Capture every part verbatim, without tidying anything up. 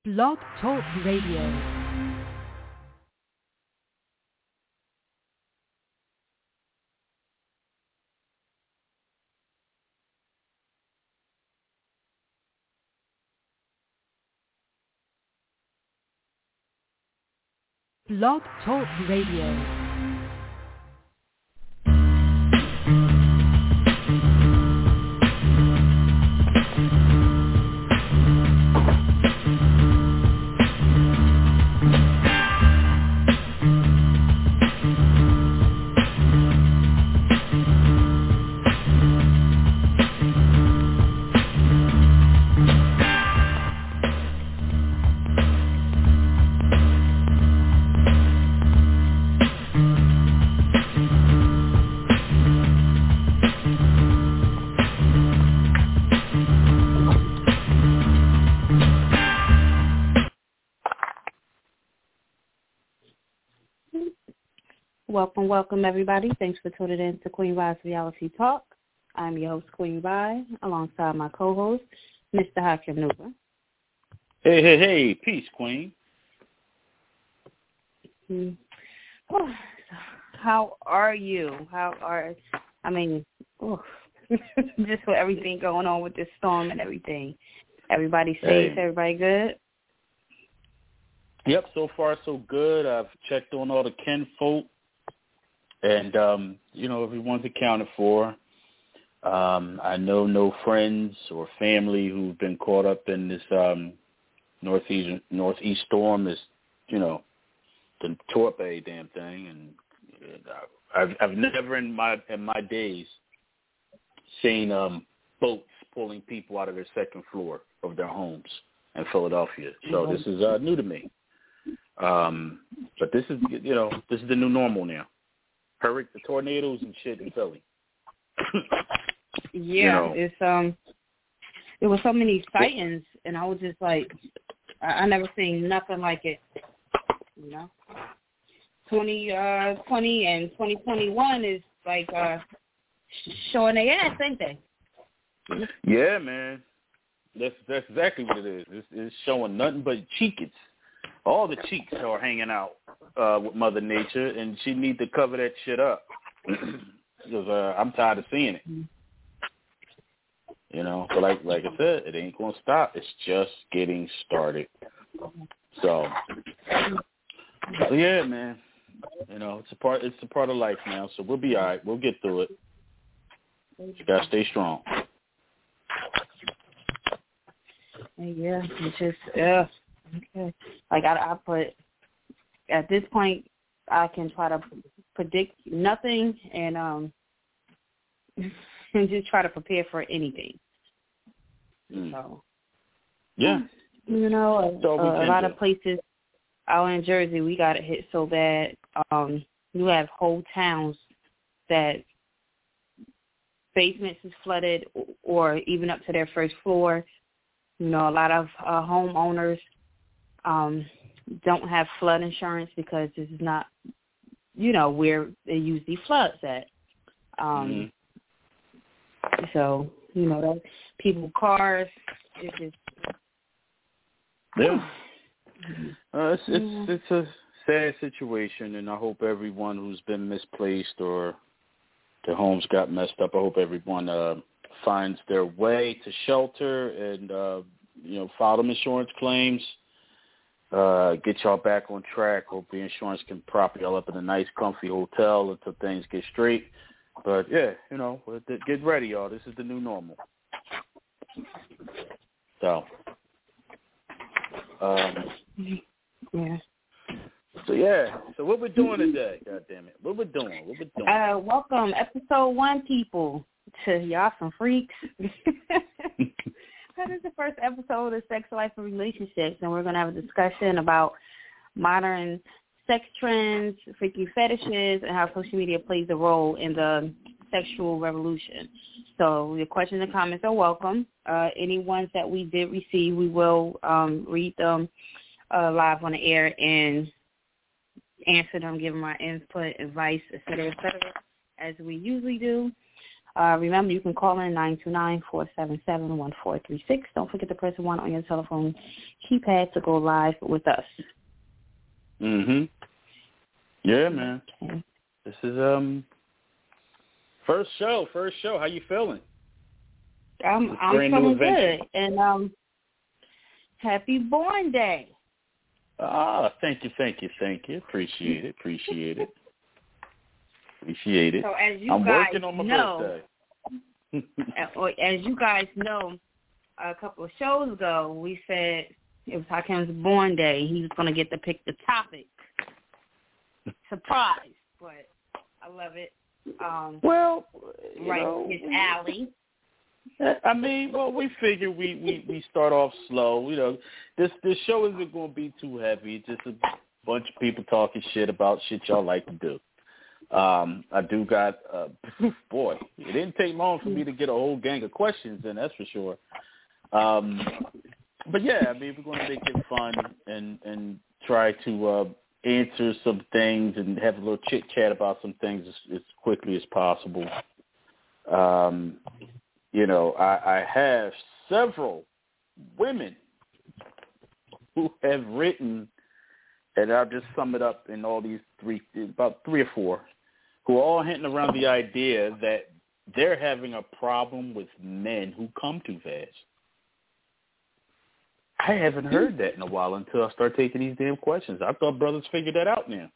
Blog Talk Radio. Blog Talk Radio. Welcome, welcome, everybody. Thanks for tuning in to Queen Vi's Reality Talk. I'm your host, Queen Vi, alongside my co-host, Mister Hakim Nuba. Hey, hey, hey. Peace, Queen. Mm. Oh, how are you? How are, I mean, oh, just with everything going on with this storm and everything. Everybody safe? Hey. Everybody good? Yep, so far so good. I've checked on all the kinfolk. And, um, you know, everyone's accounted for. Um, I know no friends or family who've been caught up in this um, northeast northeast storm. This, you know, the tore up a damn thing. And I've I've never in my in my days seen um, boats pulling people out of their second floor of their homes in Philadelphia. So mm-hmm. This is uh, new to me. Um, but this is, you know, this is the new normal now. Hurricane, the tornadoes and shit in Philly. Yeah, you know. it's um, there were so many sightings, and I was just like, I, I never seen nothing like it. You know, twenty uh twenty and twenty twenty one is like uh showing their ass, ain't they? Yeah, man, that's that's exactly what it is. It's, it's showing nothing but cheekage. All the cheeks are hanging out uh, with Mother Nature, and she need to cover that shit up because uh, I'm tired of seeing it. You know, but like like I said, it ain't gonna stop. It's just getting started. So, so yeah, man. You know, it's a part. It's a part of life now. So we'll be all right. We'll get through it. You gotta stay strong. Yeah, it's just yeah. Okay. Like I, I put, at this point, I can try to predict nothing and um and just try to prepare for anything. Mm. So yeah, you know, a, a, a lot do. of places out in Jersey we got it hit so bad. Um, you have whole towns that basements is flooded, or even up to their first floor. You know, a lot of uh, homeowners. Um, don't have flood insurance because this is not, you know, where they usually floods at. Um, mm-hmm. So, you know, that people, cars, it's just... Yeah. uh, it's, it's, it's a sad situation, and I hope everyone who's been misplaced or their homes got messed up, I hope everyone uh, finds their way to shelter and, uh, you know, file them insurance claims. Uh, get y'all back on track. Hope the insurance can prop y'all up in a nice, comfy hotel until things get straight. But, yeah, you know, get ready, y'all. This is the new normal. So, um, yeah. So, yeah. So what we're doing today, God damn it. What we're doing, what we're doing. Uh, welcome, episode one, people, to Y'all Some Freaks. That is the first episode of Sex, Life, and Relationships, and we're going to have a discussion about modern sex trends, freaky fetishes, and how social media plays a role in the sexual revolution. So your questions and comments are welcome. Uh, any ones that we did receive, we will um, read them uh, live on the air and answer them, give them our input, advice, et cetera, et cetera, as we usually do. Uh, remember, you can call in nine two nine, four seven seven, one four three six. Don't forget to press one on your telephone keypad to go live with us. Mm-hmm. Yeah, man. Okay. This is um first show, first show. How you feeling? I'm, I'm feeling good. And um, happy Born Day. Ah, thank you, thank you, thank you. Appreciate it, appreciate it. Appreciate it. So as you I'm guys working on my know, birthday. as you guys know, a couple of shows ago, we said it was Hakim's Born Day. He was going to get to pick the topic. Surprise, but I love it. Um, well, right, know, it's Allie. I mean, well, we figure we, we, we start off slow. You know, this this show isn't going to be too heavy. It's just a bunch of people talking shit about shit y'all like to do. Um, I do got, uh, boy, it didn't take long for me to get a whole gang of questions in, that's for sure. Um, but yeah, I mean, we're going to make it fun and, and try to uh, answer some things and have a little chit-chat about some things as, as quickly as possible. Um, you know, I, I have several women who have written, and I'll just sum it up in all these three, about three or four, who are all hinting around the idea that they're having a problem with men who come too fast. I haven't heard that in a while until I start taking these damn questions. I thought brothers figured that out now.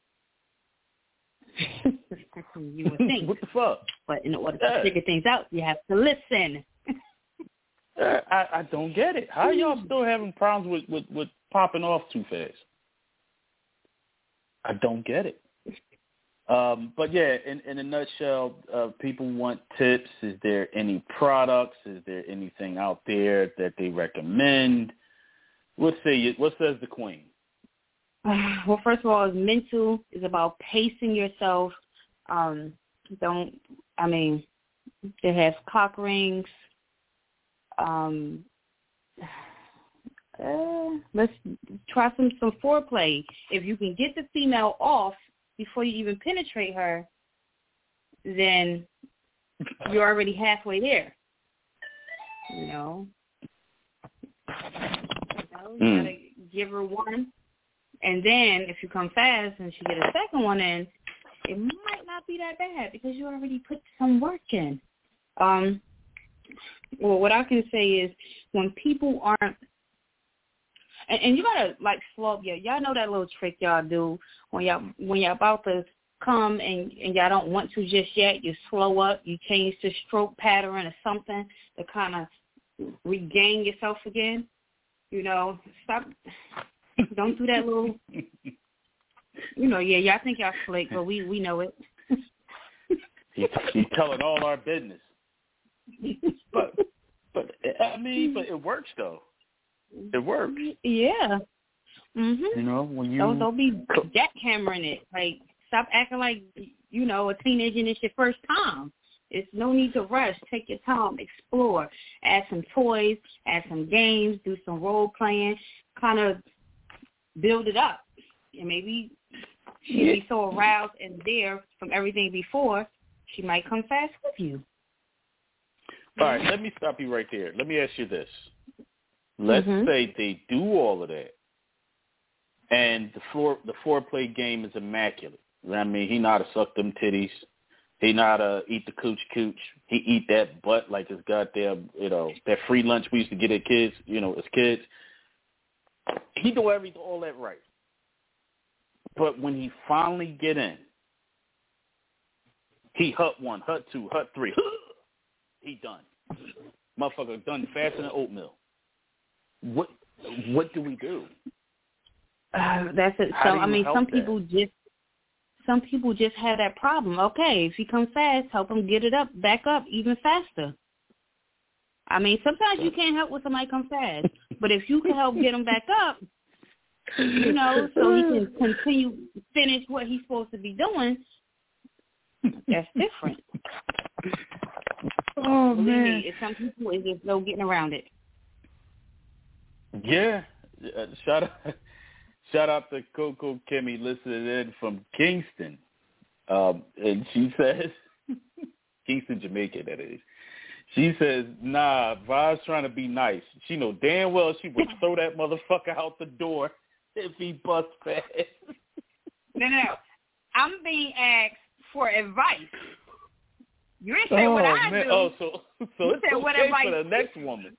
You would think. What the fuck? But in order to yeah. figure things out, you have to listen. uh, I, I don't get it. How are y'all still having problems with, with, with popping off too fast? I don't get it. Um, but yeah, in, in a nutshell, uh, people want tips. Is there any products? Is there anything out there that they recommend? What say? What says the queen? Well, first of all, it's mental. It's about pacing yourself. Um, don't. I mean, it has cock rings. Um, uh, let's try some some foreplay. If you can get the female off before you even penetrate her, then you're already halfway there. You know? You know, you mm. gotta give her one. And then if you come fast and she get a second one in, it might not be that bad because you already put some work in. Um, well, what I can say is when people aren't, And, and you gotta like slow up. Yeah, y'all know that little trick y'all do when y'all when y'all about to come and, and y'all don't want to just yet. You slow up. You change the stroke pattern or something to kind of regain yourself again. You know, stop. Don't do that little. You know, yeah, y'all think y'all slick, but we we know it. He's he telling all our business. But but I mean, but it works though. It works. Yeah. Mhm. You know, when you don't, don't be jackhammering it. Like, stop acting like you know a teenager and it's your first time. It's no need to rush. Take your time, explore, add some toys, add some games, do some role playing, kind of build it up, and maybe she'll be so aroused and there from everything before, she might come fast with you. All right, let me stop you right there. Let me ask you this. Let's mm-hmm. say they do all of that, and the floor the foreplay game is immaculate. I mean, he know how to suck them titties. He know how to eat the cooch cooch. He eat that butt like his goddamn, you know, that free lunch we used to get as kids, you know, as kids. He do everything, all that right. But when he finally get in, he hut one, hut two, hut three. He done. Motherfucker done faster than oatmeal. What what do we do? Uh, that's it. So I mean, some people that? just some people just have that problem. Okay, if he comes fast, help him get it up, back up even faster. I mean, sometimes you can't help when somebody comes fast, but if you can help get him back up, you know, so he can continue finish what he's supposed to be doing, that's different. Oh Believe man! Me, some people is just no getting around it. Yeah, uh, shout out, shout out to Coco Kimmy listening in from Kingston, um, and she says Kingston, Jamaica, that is. She says, nah, Va's trying to be nice. She know damn well she would throw that motherfucker out the door if he bust fast. No, no, I'm being asked for advice. You didn't say oh, what I man. do. Oh, so, so you it's said okay what advice for the next woman.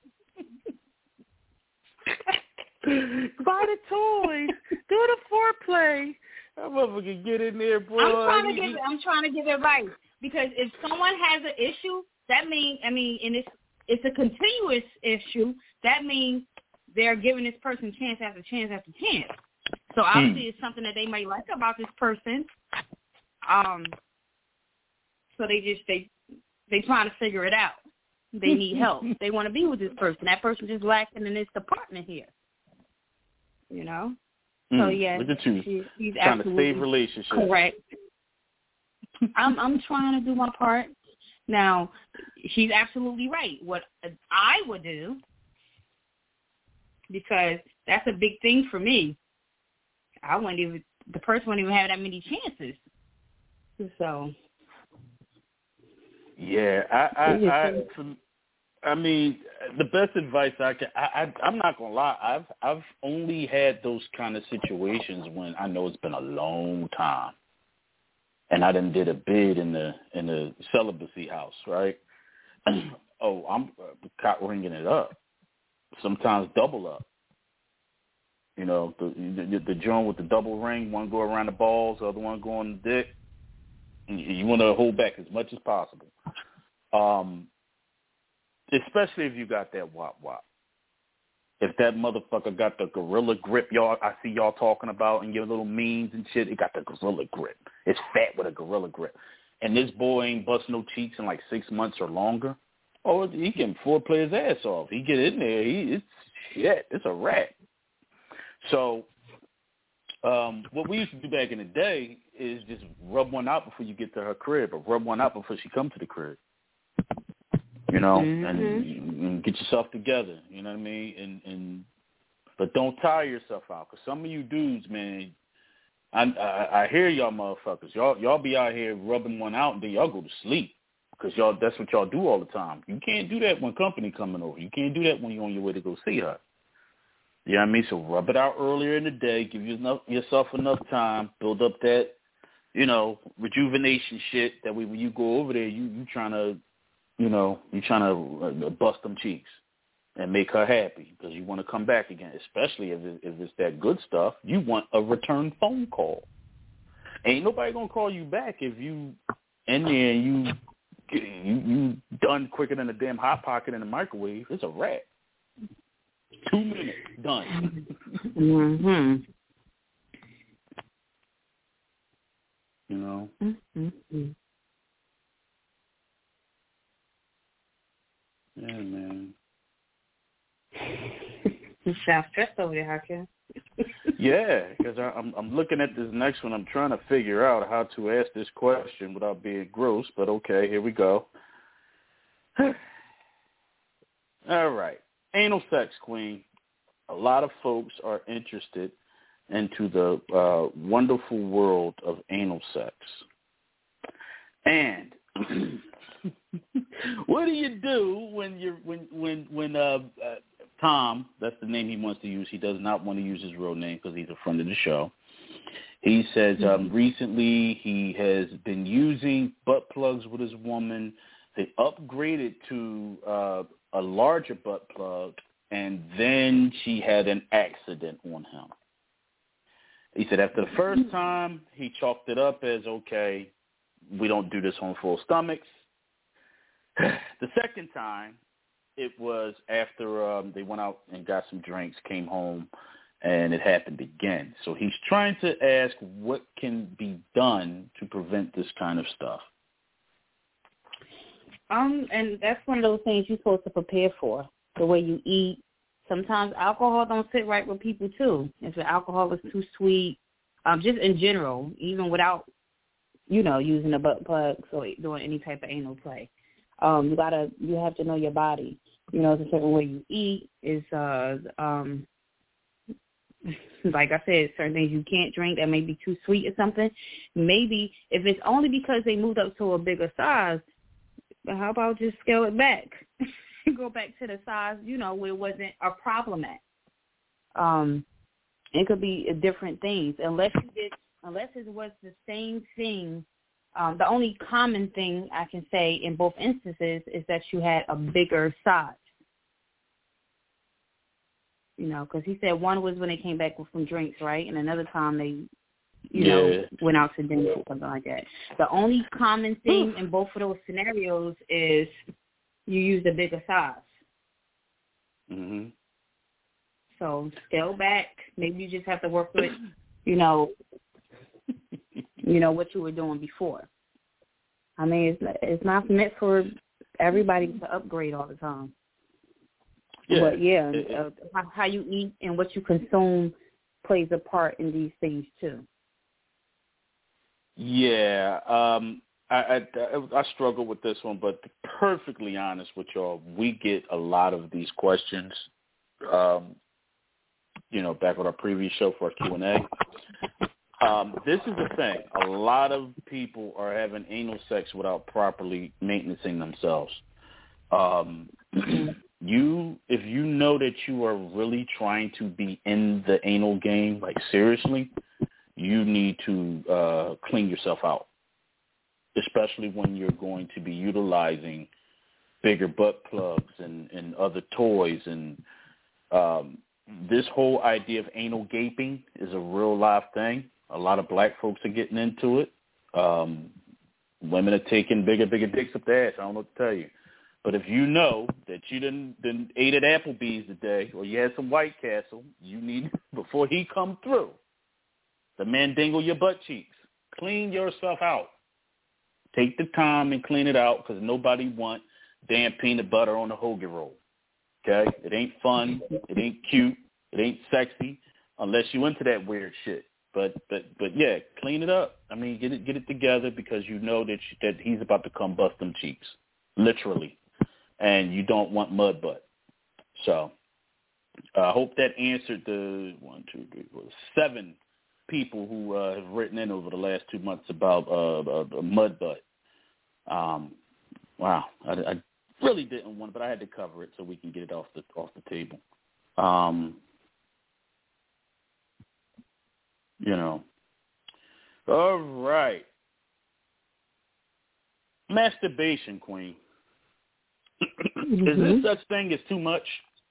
Buy the toys. Do the foreplay. That motherfucker get in there, boy. I'm trying to give. I'm trying to give advice because if someone has an issue, that means I mean, and it's it's a continuous issue. That means they're giving this person chance after chance after chance. So obviously, hmm. it's something that they might like about this person. Um. So they just they they trying to figure it out. They need help. They want to be with this person. That person just lacking in this department here. You know. Mm, so yeah, look at you she, she's trying to save relationships. Correct. I'm I'm trying to do my part. Now, she's absolutely right. What I would do, because that's a big thing for me. I wouldn't even the person wouldn't even have that many chances. So. Yeah, I I I, from, I mean the best advice I can. I, I I'm not gonna lie. I've I've only had those kind of situations when I know it's been a long time, and I done did a bid in the in the celibacy house, right? oh, I'm uh, caught ringing it up. Sometimes double up. You know, the the, the joint with the double ring. One go around the balls, the other one go on the dick. You want to hold back as much as possible. Um, especially if you got that wop wop. If that motherfucker got the gorilla grip, y'all, I see y'all talking about in your little memes and shit, it got the gorilla grip. It's fat with a gorilla grip. And this boy ain't bust no cheeks in like six months or longer. Oh, he can foreplay his ass off. He get in there, he it's shit. It's a rat. So um, what we used to do back in the day is just rub one out before you get to her crib, or rub one out before she come to the crib. You know, mm-hmm. and, and get yourself together. You know what I mean? And and but don't tire yourself out, because some of you dudes, man, I, I I hear y'all motherfuckers. Y'all y'all be out here rubbing one out and then y'all go to sleep, because y'all that's what y'all do all the time. You can't do that when company coming over. You can't do that when you're on your way to go see her. You know what I mean? So rub it out earlier in the day. Give you enough, yourself enough time. Build up that, you know, rejuvenation shit. That way when you go over there, you you trying to, you know, you trying to uh, bust them cheeks and make her happy, because you want to come back again. Especially if it, if it's that good stuff, you want a return phone call. Ain't nobody gonna call you back if you in there and you you you done quicker than a damn hot pocket in the microwave. It's a wrap. Two minutes, done. Mm-hmm. You know? Mm-hmm. Yeah, man. You sound stressed over there, Hakeem. Yeah, because I'm I'm looking at this next one. I'm trying to figure out how to ask this question without being gross, but okay, here we go. All right. Anal sex, Queen. A lot of folks are interested into the uh, wonderful world of anal sex. And what do you do when you're when when when uh, uh, Tom, that's the name he wants to use. He does not want to use his real name because he's a friend of the show. He says um, recently he has been using butt plugs with his woman. They upgraded to uh, a larger butt plug, and then she had an accident on him. He said after the first time, he chalked it up as, okay, we don't do this on full stomachs. The second time, it was after um, they went out and got some drinks, came home, and it happened again. So he's trying to ask what can be done to prevent this kind of stuff. Um, and that's one of those things you're supposed to prepare for, the way you eat. Sometimes alcohol don't sit right with people, too. If the alcohol is too sweet, um, just in general, even without, you know, using a butt plug or doing any type of anal play. Um, you gotta, you have to know your body. You know, it's a certain way you eat. Is uh, um, like I said, certain things you can't drink that may be too sweet or something. Maybe if it's only because they moved up to a bigger size, But how about just scale it back? Go back to the size, you know, where it wasn't a problem at. Um, it could be different things. Unless you did, unless it was the same thing. Um, the only common thing I can say in both instances is that you had a bigger size. You know, because he said one was when they came back with some drinks, right? And another time they, you yeah. know, went out to dinner or something like that. The only common thing in both of those scenarios is you used a bigger size. Mm-hmm. So scale back. Maybe you just have to work with, you know, you know, what you were doing before. I mean, it's, it's not meant for everybody to upgrade all the time. Yeah. But, yeah, it, uh, how, how you eat and what you consume plays a part in these things, too. Yeah. Um, I, I, I struggle with this one, but to be perfectly honest with y'all, we get a lot of these questions, um, you know, back with our previous show for our Q and A. Um, this is the thing. A lot of people are having anal sex without properly maintaining themselves. Um You, if you know that you are really trying to be in the anal game, like seriously, you need to uh, clean yourself out, especially when you're going to be utilizing bigger butt plugs and, and other toys. And um, this whole idea of anal gaping is a real live thing. A lot of black folks are getting into it. Um, women are taking bigger, bigger dicks up their ass. I don't know what to tell you. But if you know that you didn't, didn't ate at Applebee's today or you had some White Castle, you need, before he come through, the man dingle your butt cheeks. Clean yourself out. Take the time and clean it out because nobody want damn peanut butter on a hoagie roll. Okay? It ain't fun. It ain't cute. It ain't sexy unless you into that weird shit. But but but yeah, clean it up. I mean, get it get it together because you know that you, that he's about to come bust them cheeks, literally. And you don't want mud butt. So I uh, hope that answered the one, two, three, four, seven people who uh, have written in over the last two months about uh, uh, mud butt. Um, wow, I, I really didn't want, but I had to cover it so we can get it off the off the table. Um, you know. All right. Masturbation, Queen. Mm-hmm. Is there such thing as too much?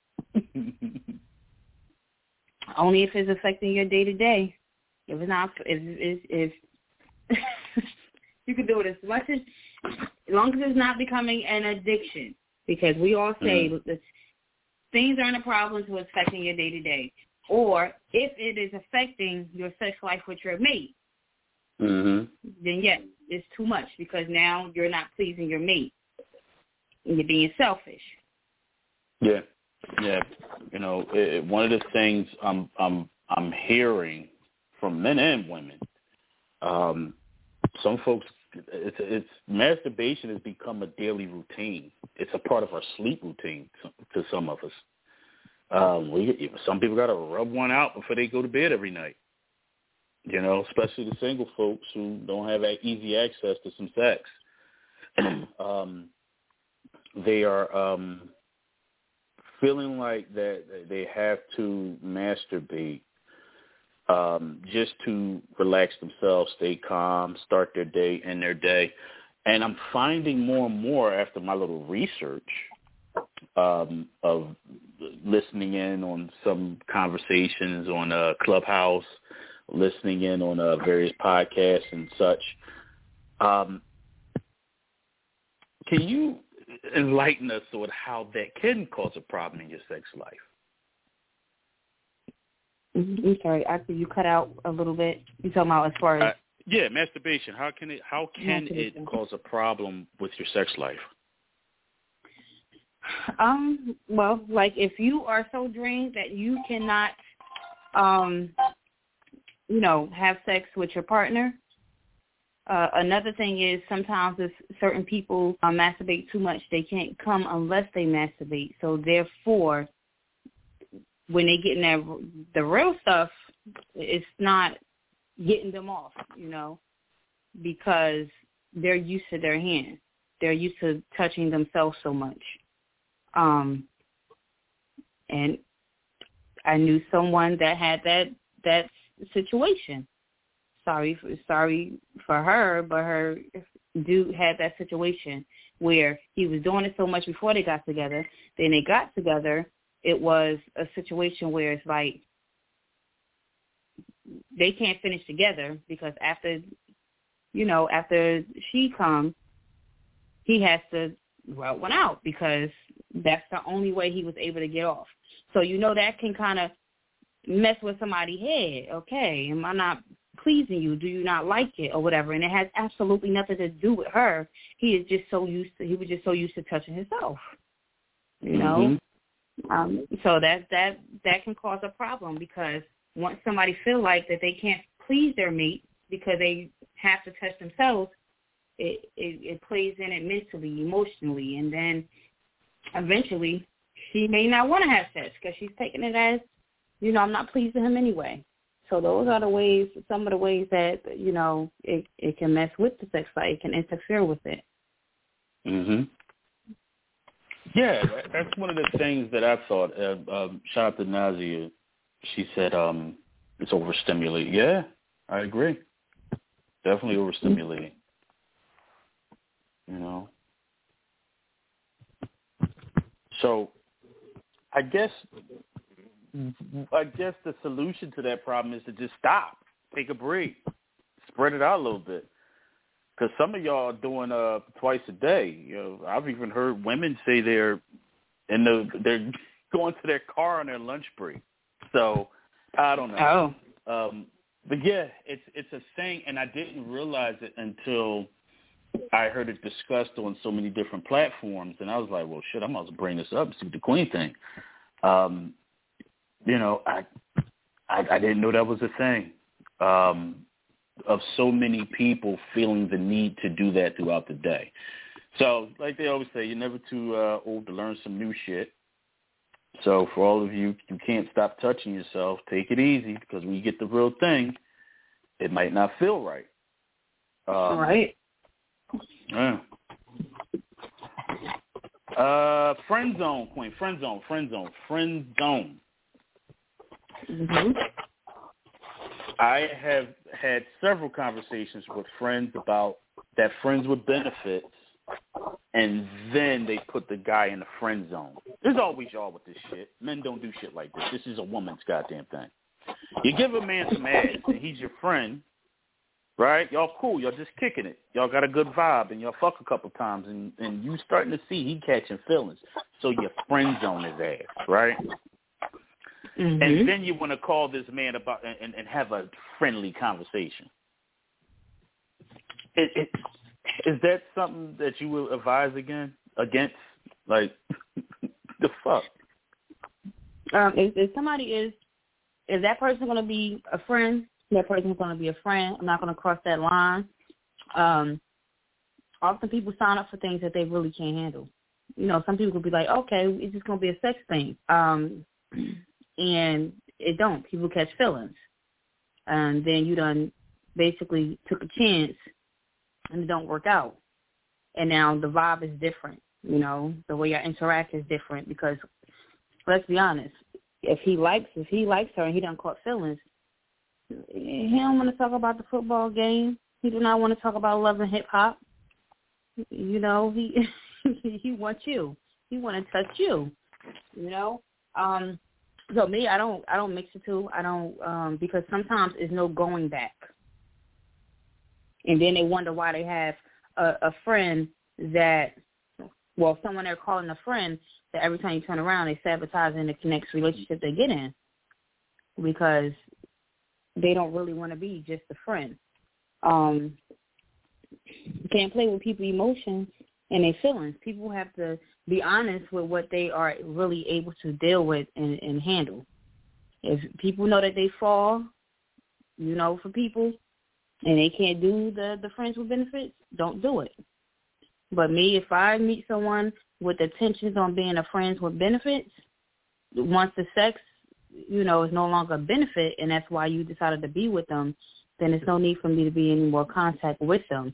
Only if it's affecting your day to day. If it's not, if if, if you can do it as much as, as long as it's not becoming an addiction. Because we all say mm. that things aren't a problem to affecting your day to day, or if it is affecting your sex life with your mate, mm-hmm. then yes, it's too much because now you're not pleasing your mate. You're being selfish. Yeah, yeah. You know, it, one of the things I'm I'm I'm hearing from men and women, um, some folks, it's it's masturbation has become a daily routine. It's a part of our sleep routine to some of us. Um, we some people got to rub one out before they go to bed every night. You know, especially the single folks who don't have easy access to some sex. um, They are um, feeling like that they have to masturbate um, just to relax themselves, stay calm, start their day, end their day. And I'm finding more and more after my little research um, of listening in on some conversations on uh, Clubhouse, listening in on uh, various podcasts and such. Um, can you enlighten us on how that can cause a problem in your sex life? I'm sorry, after you cut out a little bit. You talking about as far as uh, yeah, masturbation. How can it? How can it cause a problem with your sex life? Um. Well, like if you are so drained that you cannot, um, you know, have sex with your partner. Uh, another thing is sometimes if certain people uh, masturbate too much, they can't come unless they masturbate. So therefore, when they get in that, the real stuff, it's not getting them off, you know, because they're used to their hand. they're used to touching themselves so much. Um, and I knew someone that had that that situation. Sorry, for, sorry for her, but her dude had that situation where he was doing it so much before they got together. Then they got together. It was a situation where it's like they can't finish together because after, you know, after she comes, he has to route one out because that's the only way he was able to get off. So, you know, that can kind of mess with somebody's head. Okay, am I not pleasing you? Do you not like it or whatever? And it has absolutely nothing to do with her. He is just so used to, he was just so used to touching himself, you know? Mm-hmm. Um, so that, that, that can cause a problem because once somebody feel like that they can't please their mate because they have to touch themselves, it, it, it plays in it mentally, emotionally, and then eventually she may not want to have sex because she's taking it as, you know, I'm not pleasing him anyway. So those are the ways, some of the ways that, you know, it, it can mess with the sex life. It can interfere with it. Mm-hmm. Yeah, that's one of the things that I thought. Uh, um, shout out to Nazia. She said um, it's overstimulating. Yeah, I agree. Definitely overstimulating. You know. So I guess I guess the solution to that problem is to just stop, take a break, spread it out a little bit. Because some of y'all are doing uh, twice a day. You know, I've even heard women say they're in the they're going to their car on their lunch break. So I don't know. Oh. Um, but yeah, it's it's a thing, and I didn't realize it until I heard it discussed on so many different platforms, and I was like, well, shit, I might as well bring this up and see what the Queen thing. Um, you know, I, I I didn't know that was a thing. Um, of so many people feeling the need to do that throughout the day. So, like they always say, you're never too uh, old to learn some new shit. So for all of you, you can't stop touching yourself. Take it easy because when you get the real thing, it might not feel right. Um, right. Yeah. Uh, friend zone, Queen. Friend zone, friend zone, friend zone. Mm-hmm. I have had several conversations with friends about that friends with benefits, and then they put the guy in the friend zone. There's always y'all with this shit. Men don't do shit like this. This is a woman's goddamn thing. You give a man some ass, and he's your friend, right? Y'all cool. Y'all just kicking it. Y'all got a good vibe, and y'all fuck a couple times, and, and you starting to see he catching feelings. So your friend zone his ass, right? Mm-hmm. And then you want to call this man about and, and have a friendly conversation. It, it, is that something that you will advise again against? Like, the fuck? Um, if, if somebody is, is that person going to be a friend? That person's going to be a friend. I'm not going to cross that line. Um, often people sign up for things that they really can't handle. You know, some people could be like, okay, it's just going to be a sex thing. Um, and it don't. People catch feelings. And then you done basically took a chance and it don't work out. And now the vibe is different. You know, the way you interact is different because, let's be honest, if he likes if he likes her and he done caught feelings, he don't want to talk about the football game. He do not want to talk about love and hip hop. You know, he he wants you. He want to touch you. You know. Um, so me, I don't I don't mix the two. I don't um, because sometimes there's no going back. And then they wonder why they have a, a friend that, well, someone they're calling a friend that every time you turn around they sabotage in the next relationship they get in because they don't really want to be just a friend. Um, you can't play with people's emotions and their feelings. People have to be honest with what they are really able to deal with and, and handle. If people know that they fall, you know, for people, and they can't do the, the friends with benefits, don't do it. But me, if I meet someone with intentions on being a friends with benefits, once the sex, you know, is no longer a benefit, and that's why you decided to be with them, then there's no need for me to be in any more contact with them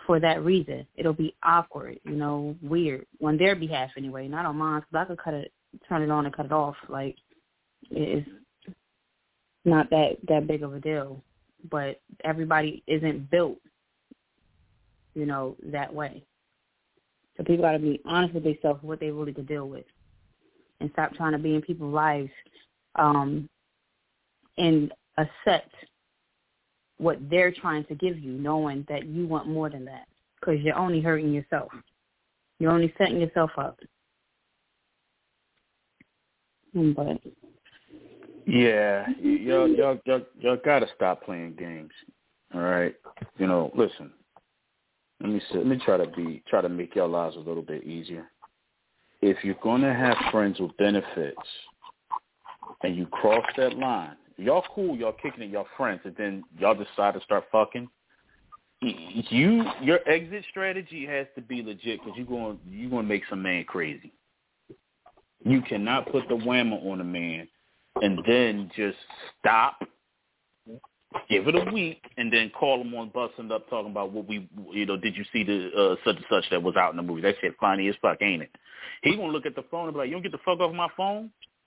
for that reason. It'll be awkward, you know, weird on their behalf anyway, not on mine, because I could cut it, turn it on and cut it off. Like, it's not that, that big of a deal. But everybody isn't built, you know, that way. So people got to be honest with themselves, what they really could deal with, and stop trying to be in people's lives um, and accept what they're trying to give you, knowing that you want more than that, because you're only hurting yourself. You're only setting yourself up. But yeah, y'all, y'all, y'all, y'all gotta stop playing games. All right, you know, listen. Let me see, let me try to be try to make your lives a little bit easier. If you're gonna have friends with benefits, and you cross that line, y'all cool, y'all kicking it, y'all friends, and then y'all decide to start fucking. You, your exit strategy has to be legit, because you're going you're going to make some man crazy. You cannot put the whammer on a man and then just stop, give it a week, and then call him on busting up talking about what we, you know, did you see the uh, such and such that was out in the movie? That shit funny as fuck, ain't it? He gonna look at the phone and be like, you don't get the fuck off my phone?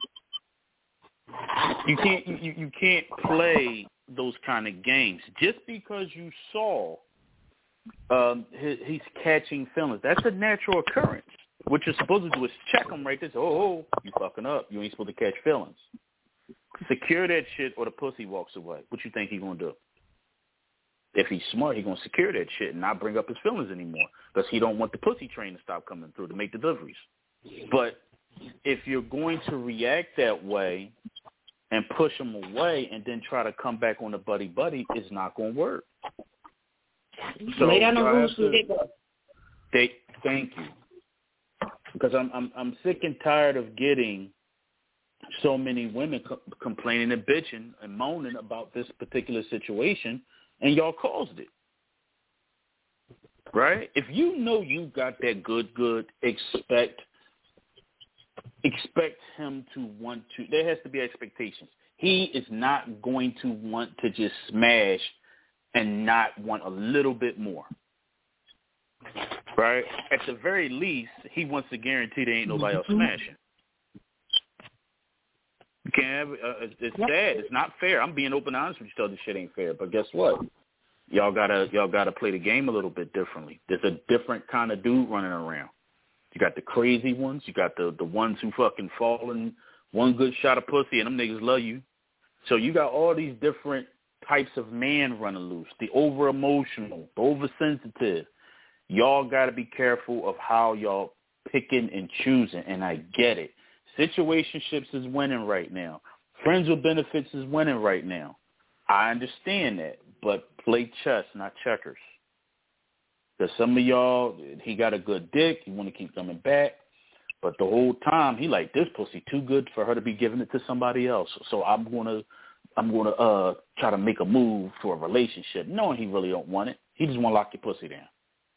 You can't you, you can't play those kind of games just because you saw um, he, he's catching feelings. That's a natural occurrence. What you're supposed to do is check him right there. Say, oh, oh, you fucking up. You ain't supposed to catch feelings. Secure that shit, or the pussy walks away. What you think he gonna do? If he's smart, he gonna secure that shit and not bring up his feelings anymore, because he don't want the pussy train to stop coming through to make deliveries. But if you're going to react that way and push him away and then try to come back on the buddy buddy, it's not gonna work. So lay down the rules to, they thank you, because I'm I'm I'm sick and tired of getting so many women co- complaining and bitching and moaning about this particular situation, and y'all caused it. Right? If you know you got that good, good, expect expect him to want to. There has to be expectations. He is not going to want to just smash and not want a little bit more. Right? At the very least, he wants to guarantee there ain't nobody else smashing. You can't have, uh, it's sad. It's not fair. I'm being open and honest with you. Still, this shit ain't fair. But guess what? Y'all gotta y'all gotta play the game a little bit differently. There's a different kind of dude running around. You got the crazy ones. You got the the ones who fucking fall in one good shot of pussy, and them niggas love you. So you got all these different types of man running loose. The over emotional, the oversensitive. Y'all gotta be careful of how y'all picking and choosing. And I get it. Situationships is winning right now. Friends with benefits is winning right now. I understand that, but play chess, not checkers. Because some of y'all, he got a good dick, you want to keep coming back, but the whole time he like, this pussy too good for her to be giving it to somebody else. So I'm gonna, I'm gonna uh try to make a move to a relationship, knowing he really don't want it. He just want to lock your pussy down.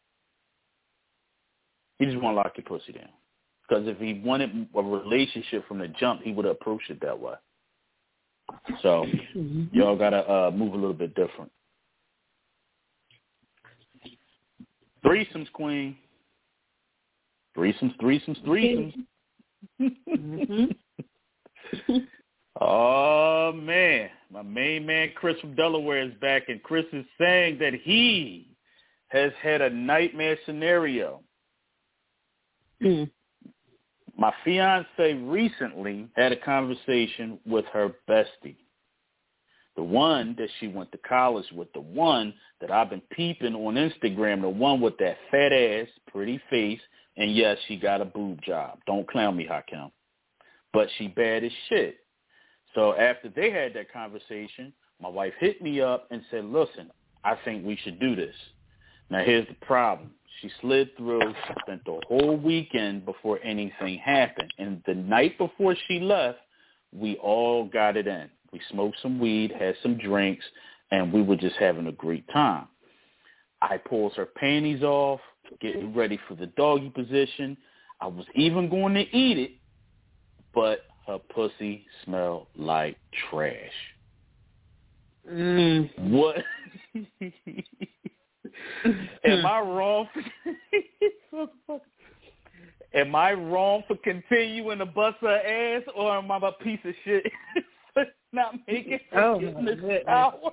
He just want to lock your pussy down. Because if he wanted a relationship from the jump, he would have approached it that way. So mm-hmm. y'all got to uh, move a little bit different. Threesomes, queen. Threesomes, threesomes, threesomes. Mm-hmm. Oh, man. My main man, Chris from Delaware, is back, and Chris is saying that he has had a nightmare scenario. Mm. My fiance recently had a conversation with her bestie, the one that she went to college with, the one that I've been peeping on Instagram, the one with that fat ass, pretty face, and yes, she got a boob job. Don't clown me, Hakim. But she bad as shit. So after they had that conversation, my wife hit me up and said, listen, I think we should do this. Now, here's the problem. She slid through, she spent the whole weekend before anything happened. And the night before she left, we all got it in. We smoked some weed, had some drinks, and we were just having a great time. I pulled her panties off, getting ready for the doggy position. I was even going to eat it, but her pussy smelled like trash. Mm. What? Am I wrong? For, am I wrong for continuing to bust her ass, or am I a piece of shit for not making her oh, get in the shower?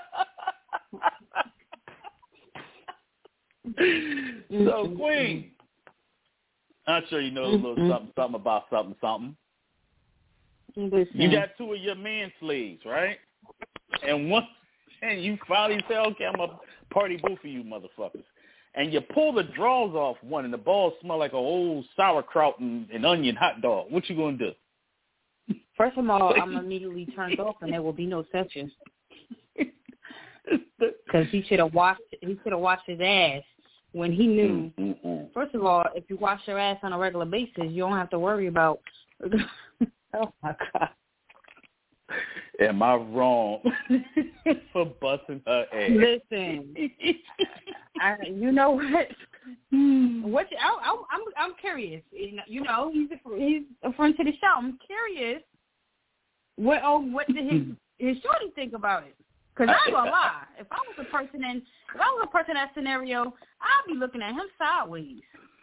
So, Queen, I'm sure you know a little something, something about something, something. Listen. You got two of your man slaves, right? And one, and you finally say, okay, I'm a party boo for you motherfuckers. And you pull the drawers off one, and the balls smell like an old sauerkraut and, and onion hot dog. What you gonna do? First of all, I'm immediately turned off, and there will be no session. Because he should have washed. He should have washed his ass when he knew. Mm-mm. First of all, if you wash your ass on a regular basis, you don't have to worry about. Oh my God. Am I wrong for busting her ass? Listen, I, you know what? What you, I, I, I'm I'm curious. You know, he's a, he's a friend to the show. I'm curious. What oh what did his his shorty think about it? Because I ain't gonna lie. If I was a person in if I was a person in that scenario, I'd be looking at him sideways.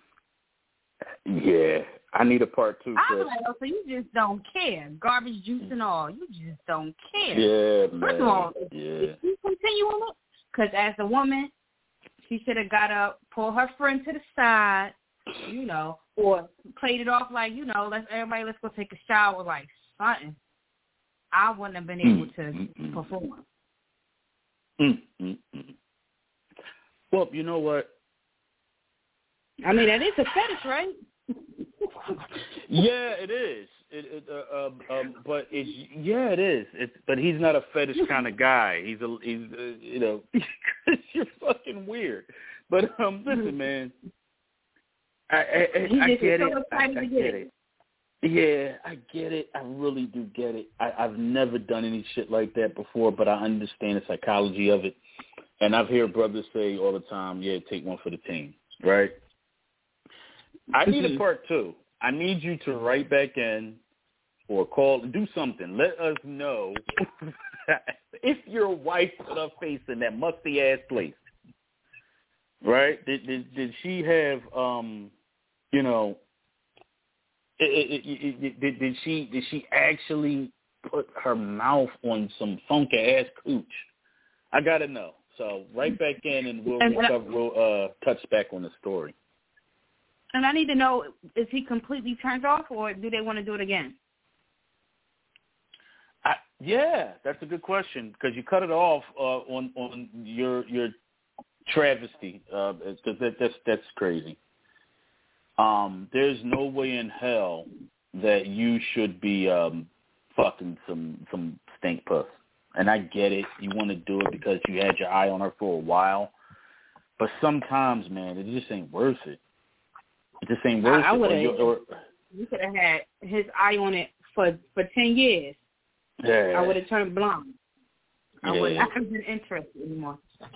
Yeah, I need a part two. I'm like, oh, so you just don't care, garbage juice and all. You just don't care. Yeah, First man. of all, yeah. if you continue on it, because as a woman, she should have got up, pulled her friend to the side, you know, or played it off like, you know, let's everybody let's go take a shower, like something. I wouldn't have been able to Mm-mm. perform. Mm-mm. Well, you know what? I mean, that is a fetish, right? Yeah, it is. It, it, uh, um, um, but it's yeah, it is. It's but he's not a fetish kind of guy. He's a he's uh, you know you're fucking weird. But um, listen, man, I I, I, I get it. I, I get it. Yeah, I get it. I really do get it. I, I've never done any shit like that before, but I understand the psychology of it. And I've heard brothers say all the time, yeah, take one for the team, right? I need a part two. I need you to write back in or call, do something. Let us know if your wife put her face in that musty-ass place, right? Did, did, did she have, um, you know, It, it, it, it, did, did she did she actually put her mouth on some funky ass cooch? I gotta know. So right back in, and we'll and, recover, we'll uh, touch back on the story. And I need to know: is he completely turned off, or do they want to do it again? I, yeah, that's a good question because you cut it off uh, on on your your travesty. Uh, that, that's that's crazy. Um, there's no way in hell that you should be um, fucking some some stink puss. And I get it. You want to do it because you had your eye on her for a while. But sometimes, man, it just ain't worth it. It just ain't worth I, I it. would Or you, or, you could have had his eye on it for, for ten years. Yeah. I would have turned blind. I yeah. would not have been interested anymore.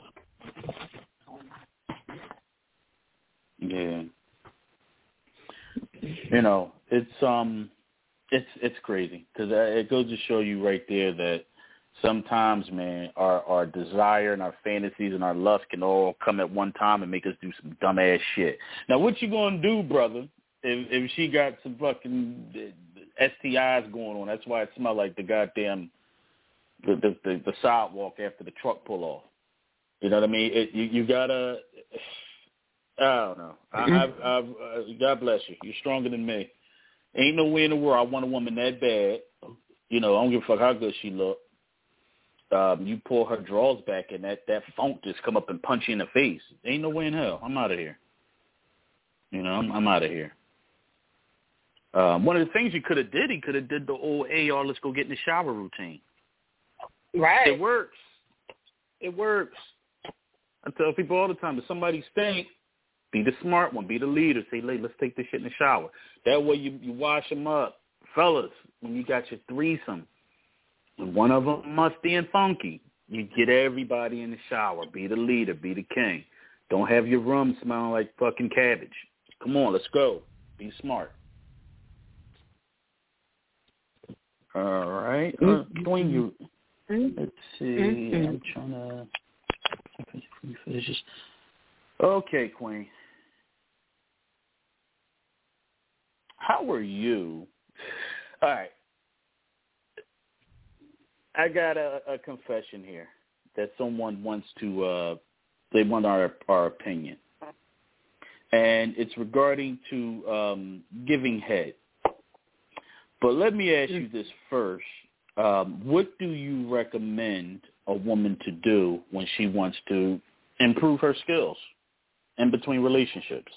Yeah. You know, it's um, it's it's crazy because it goes to show you right there that sometimes, man, our our desire and our fantasies and our lust can all come at one time and make us do some dumbass shit. Now, what you gonna do, brother? If if she got some fucking S T Is going on, that's why it smelled like the goddamn the the, the, the sidewalk after the truck pull off. You know what I mean? It, you you gotta. I don't know. I, I've, I've, uh, God bless you. You're stronger than me. Ain't no way in the world I want a woman that bad. You know, I don't give a fuck how good she look. Um, you pull her drawers back and that, that funk just come up and punch you in the face. Ain't no way in hell. I'm out of here. You know, I'm, I'm out of here. Um, one of the things he could have did, he could have did the old, hey, y'all, let's go get in the shower routine. Right. It works. It works. I tell people all the time, if somebody stinks, be the smart one. Be the leader. Say, hey, let's take this shit in the shower. That way you, you wash them up. Fellas, when you got your threesome, and one of them musty and funky, you get everybody in the shower. Be the leader. Be the king. Don't have your room smelling like fucking cabbage. Come on, let's go. Be smart. All right. Uh, Dwayne, you, let's see. I'm trying to finish this. Okay, Queen. How are you? All right. I got a, a confession here that someone wants to, uh, they want our, our opinion. And it's regarding to um, giving head. But let me ask you this first. Um, what do you recommend a woman to do when she wants to improve her skills in between relationships?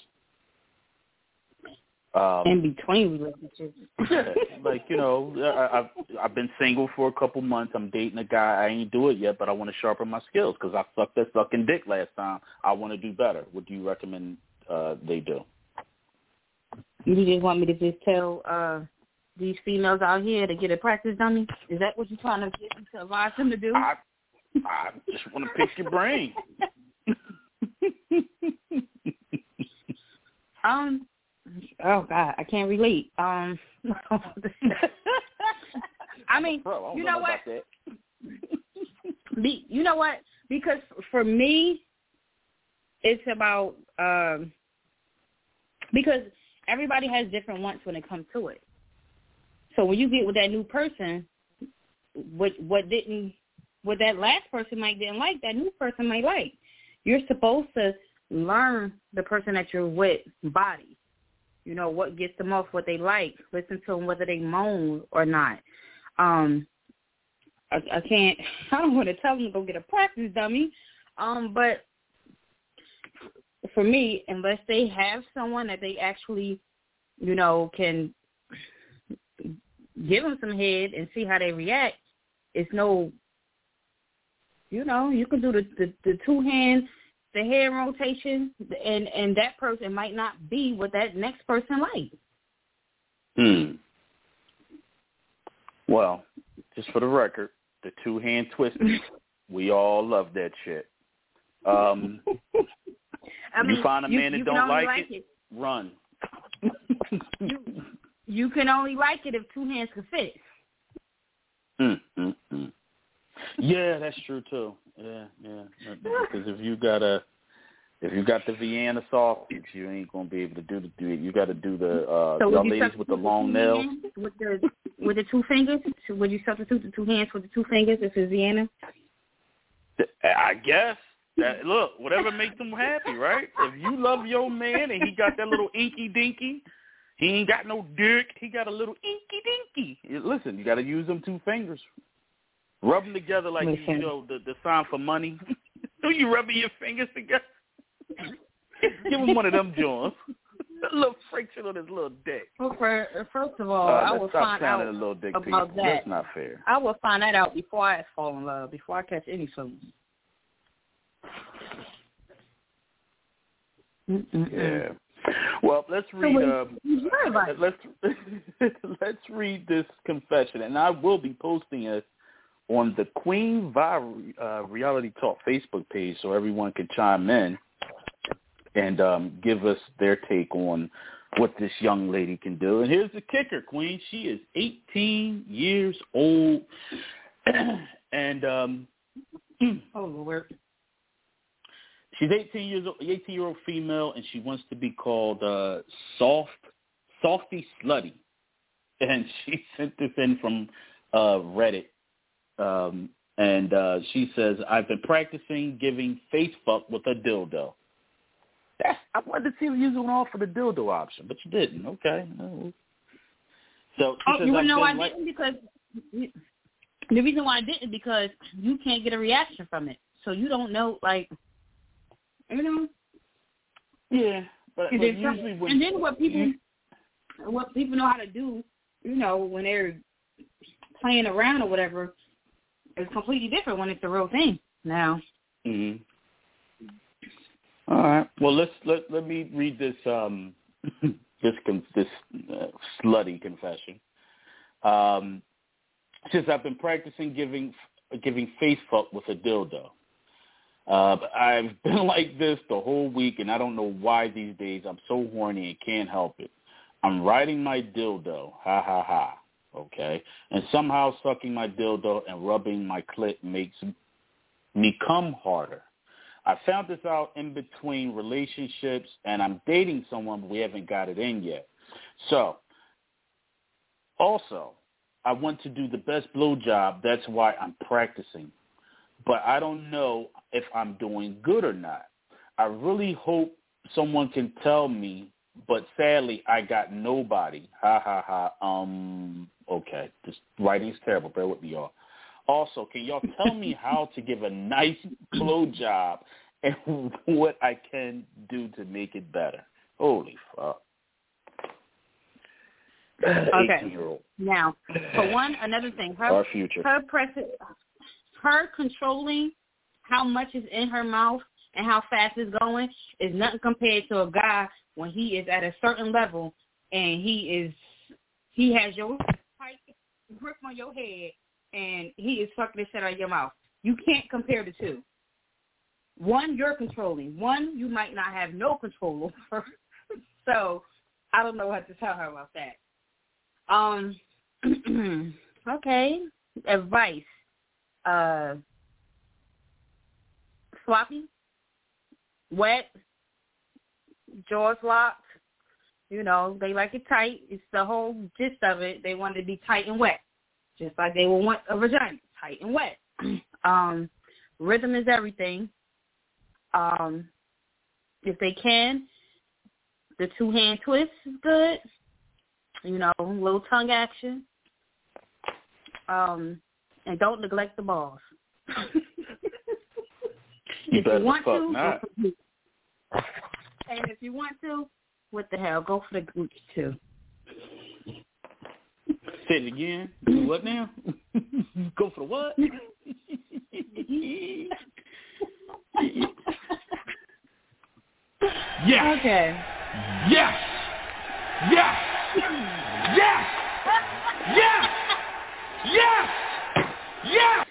Um, in between relationships. Like, you know, I, I've, I've been single for a couple months. I'm dating a guy. I ain't do it yet, but I want to sharpen my skills because I sucked that sucking dick last time. I want to do better. What do you recommend uh, they do? You just want me to just tell uh, these females out here to get a practice dummy? Is that what you're trying to get them to advise them to do? I, I just want to pick your brain. um, oh God, I can't relate. Um, I mean, Bro, I you know, know what? that. Be, you know what? Because for me, it's about um, because everybody has different wants when it comes to it. So when you get with that new person, what what didn't what that last person might didn't like, that new person might like. You're supposed to learn the person that you're with body. You know, what gets them off, what they like. Listen to them whether they moan or not. Um, I, I can't, I don't want to tell them to go get a practice dummy. Um, but for me, unless they have someone that they actually, you know, can give them some head and see how they react, it's no, you know, you can do the, the, the two hands, the head rotation, and, and that person might not be what that next person likes. Hmm. Well, just for the record, the two-hand twisters, we all love that shit. Um, I mean, you find a you, man that you don't like, like it, it, run. you, you can only like it if two hands can fit. Mm, mm, mm. Yeah, that's true too. Yeah, yeah. Because if you got a, if you got the Vienna sausage, you ain't gonna be able to do the. Do it. You got to do the uh, so y'all ladies with the long nails. With the with the two fingers, would you substitute the two hands with the two fingers if it's Vienna? I guess. That, look, whatever makes them happy, right? If you love your man and he got that little inky dinky, he ain't got no dick. He got a little inky dinky. Listen, you got to use them two fingers. Rub them together like, you, you know, the, the sign for money. Do you rubbing your fingers together? Give him one of them joints. A little friction on his little dick. Well, for, first of all, uh, I will find out a little dick about people. that. That's not fair. I will find that out before I fall in love, before I catch any feelings. Yeah. Well, let's read. So uh, let's let's read this confession, and I will be posting it on the Queen Vi uh, Reality Talk Facebook page, so everyone can chime in and um, give us their take on what this young lady can do. And here's the kicker, Queen. She is eighteen years old, and um, oh Lord. She's eighteen years old, eighteen year old female, and she wants to be called uh, soft, softy slutty. And she sent this in from uh, Reddit, um, and uh, she says, "I've been practicing giving face fuck with a dildo." That's, I wanted to see if you was going to offer the dildo option, but you didn't. Okay. So she oh, says, you want to know why I like- didn't? Because the reason why I didn't because you can't get a reaction from it, so you don't know, like. You know? Yeah, but, and, but then usually some, when and then what people you, what people know how to do, you know, when they're playing around or whatever, is completely different when it's the real thing. Now. Mm-hmm. All right. Well, let's let let me read this um this this uh, slutty confession. Um, since I've been practicing giving giving face fuck with a dildo. Uh, I've been like this the whole week, and I don't know why these days I'm so horny and can't help it. I'm riding my dildo, ha, ha, ha, okay? And somehow sucking my dildo and rubbing my clit makes me come harder. I found this out in between relationships, and I'm dating someone, but we haven't got it in yet. So, also, I want to do the best blowjob. That's why I'm practicing. But I don't know if I'm doing good or not. I really hope someone can tell me, but sadly, I got nobody. Ha, ha, ha. Um, okay. This writing's terrible. Bear with me, y'all. Also, can y'all tell me how to give a nice blowjob and what I can do to make it better? Holy fuck. Okay. Now, for one, another thing. Her, Our future. Her, press- her controlling how much is in her mouth and how fast it's going is nothing compared to a guy when he is at a certain level and he is he has your tight grip on your head and he is fucking the shit out of your mouth. You can't compare the two. One, you're controlling. One, you might not have no control over. So I don't know what to tell her about that. Um. Okay. Advice. Uh. Sloppy. Wet. Jaws locked. You know, they like it tight. It's the whole gist of it. They want it to be tight and wet. Just like they will want a vagina, tight and wet. um, rhythm is everything. Um, if they can, the two-hand twist is good. You know, little tongue action. Um, and don't neglect the balls. You if you want fuck to, not. go for the, and if you want to, what the hell, go for the gooch too. Say it again. Do what now? Go for the what? Yes. Okay. Yes. Yes. Yes. Yes. Yes. Yes.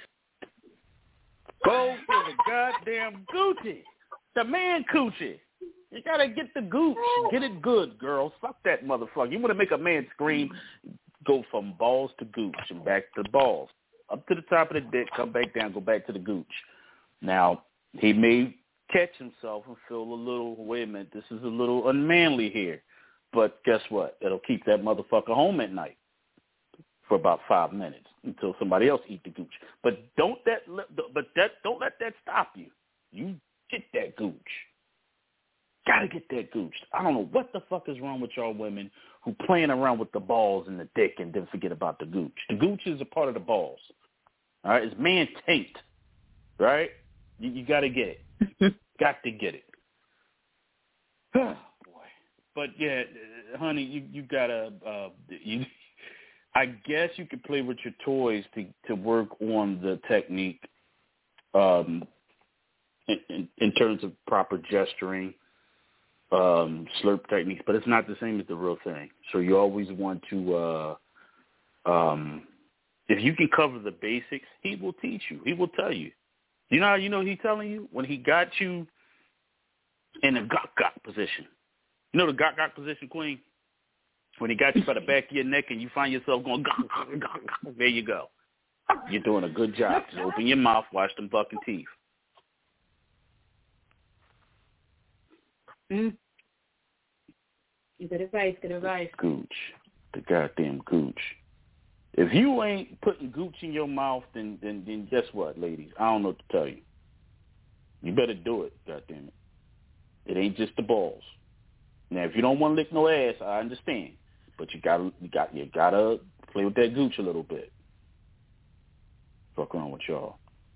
Go for the goddamn Gucci. The man coochie. You gotta get the gooch. Get it good, girl. Fuck that motherfucker. You want to make a man scream, go from balls to gooch and back to balls. Up to the top of the dick, come back down, go back to the gooch. Now, he may catch himself and feel a little, wait a minute, this is a little unmanly here. But guess what? It'll keep that motherfucker home at night for about five minutes until somebody else eat the gooch. But don't that, but that, don't let that stop you. You get that gooch. Gotta get that gooch. I don't know what the fuck is wrong with y'all women who playing around with the balls and the dick and then forget about the gooch. The gooch is a part of the balls. All right? It's man taint. Right? You, you gotta get it. Got to get it. Oh, boy. But yeah, honey, you, you gotta, uh, you, I guess you could play with your toys to, to work on the technique um, in, in, in terms of proper gesturing, um, slurp techniques, but it's not the same as the real thing. So you always want to, uh, um, if you can cover the basics, he will teach you. He will tell you. You know how you know he's telling you? When he got you in a gok-gok position. You know the gok-gok position, Queen? When he got you by the back of your neck and you find yourself going gok-gok-gok-gok, there you go. You're doing a good job. Just open your mouth, wash them fucking teeth. Mm. Good advice, good advice. Gooch. The goddamn gooch. If you ain't putting gooch in your mouth, then, then then guess what, ladies? I don't know what to tell you. You better do it, goddamn it. It ain't just the balls. Now, if you don't want to lick no ass, I understand. But you gotta you got you gotta play with that gooch a little bit. Fuck around with y'all.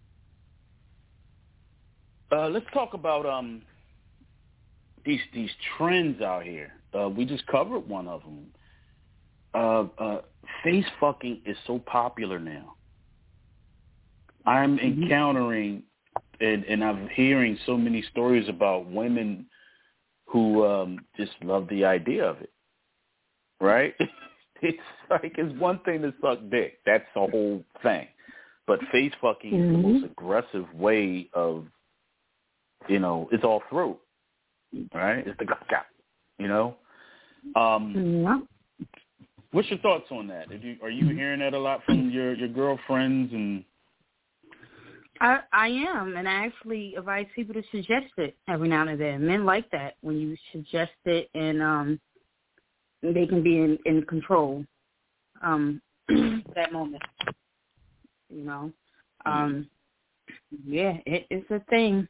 Uh, let's talk about um these these trends out here. Uh, we just covered one of them. Uh, uh, face fucking is so popular now. I'm Mm-hmm. encountering and, and I'm hearing so many stories about women who um, just love the idea of it. Right? It's like it's one thing to suck dick. That's the whole thing. But face fucking mm-hmm. is the most aggressive way of, you know, it's all throat. Right? It's the gah, you know? Um, yeah. What's your thoughts on that? Are you, are you hearing that a lot from your, your girlfriends? And I, I am, and I actually advise people to suggest it every now and then. Men like that when you suggest it, and um, they can be in, in control um, that moment. You know, um, yeah, it, it's a thing.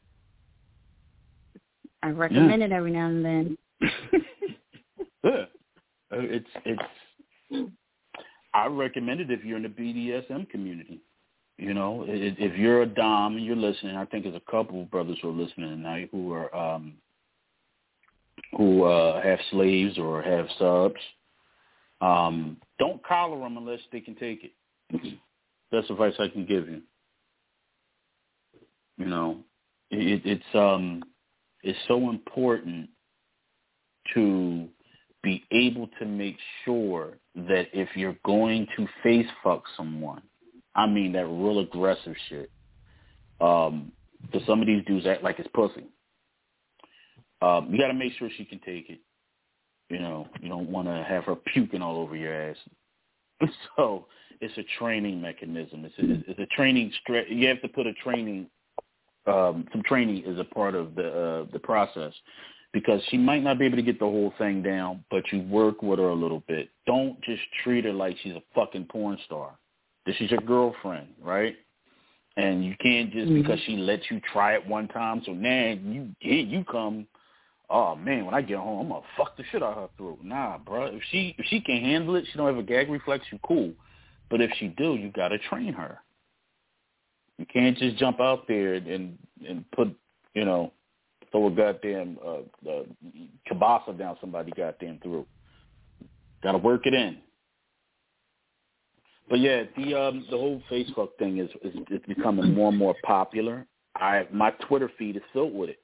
I recommend yeah. it every now and then. Yeah, it's it's. I recommend it if you're in the B D S M community. You know, if you're a dom and you're listening, I think there's a couple of brothers who are listening tonight who are um, who uh, have slaves or have subs. Um, don't collar them unless they can take it. That's advice I can give you. You know, it, it's um, it's so important to be able to make sure that if you're going to face fuck someone, I mean that real aggressive shit, um, because some of these dudes act like it's pussy. Um, you got to make sure she can take it. You know, you don't want to have her puking all over your ass. So it's a training mechanism. It's a, it's a training. Stra- you have to put a training. Um, some training is a part of the uh, the process, because she might not be able to get the whole thing down, but you work with her a little bit. Don't just treat her like she's a fucking porn star. This is your girlfriend, right? And you can't just mm-hmm. because she lets you try it one time. So now you here you come. Oh man, when I get home, I'm gonna fuck the shit out of her throat. Nah, bro. If she if she can handle it, she don't have a gag reflex, you cool. But if she do, you gotta train her. You can't just jump out there and and put you know throw a goddamn uh, uh, kielbasa down somebody's goddamn throat. Gotta work it in. But yeah, the um, the whole Facebook thing is, is is becoming more and more popular. I my Twitter feed is filled with it.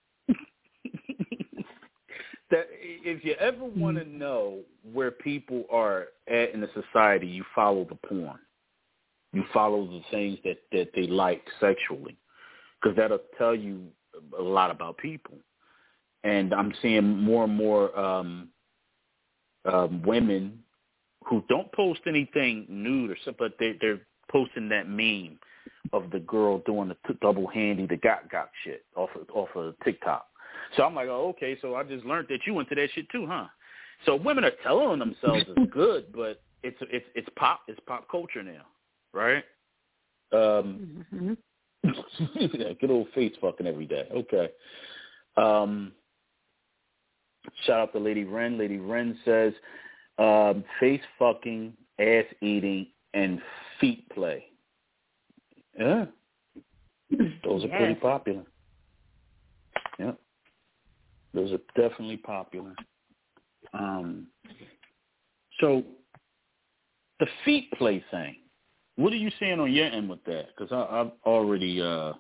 That if you ever want to know where people are at in the society, you follow the porn. You follow the things that, that they like sexually, because that'll tell you a lot about people. And I'm seeing more and more um, um, women who don't post anything nude or something, but they, they're posting that meme of the girl doing the t- double handy, the got got shit off of, off of TikTok. So I'm like, oh, okay, so I just learned that you into that shit too, huh? So women are telling themselves it's good, but it's it's it's pop it's pop culture now, right? Um, mm-hmm. yeah, good old face fucking every day. Okay. Um, shout out to Lady Wren. Lady Wren says um, face fucking, ass eating, and feet play. Yeah, those are yes. pretty popular. Yeah. Those are definitely popular. Um, so the feet play thing, what are you saying on your end with that? Because I've already, uh,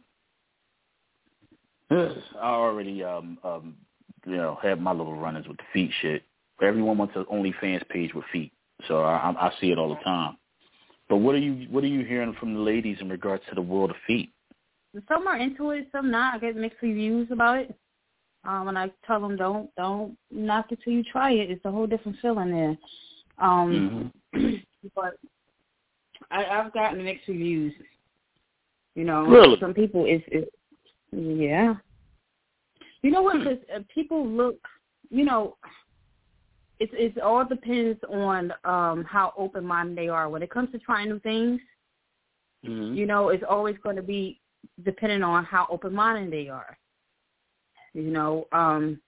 I already, um, um, you know, had my little run-ins with the feet shit. Everyone wants an OnlyFans page with feet, so I, I see it all the time. But what are you, what are you hearing from the ladies in regards to the world of feet? Some are into it, some not. I get mixed reviews about it. Um, and I tell them, don't don't knock it till you try it. It's a whole different feeling there. Um, mm-hmm. But I, I've gotten mixed reviews. You know, really? Some people is yeah. You know what? Because uh, people look. You know, it's it all depends on um, how open minded they are when it comes to trying new things. Mm-hmm. You know, it's always going to be depending on how open minded they are. You know, um,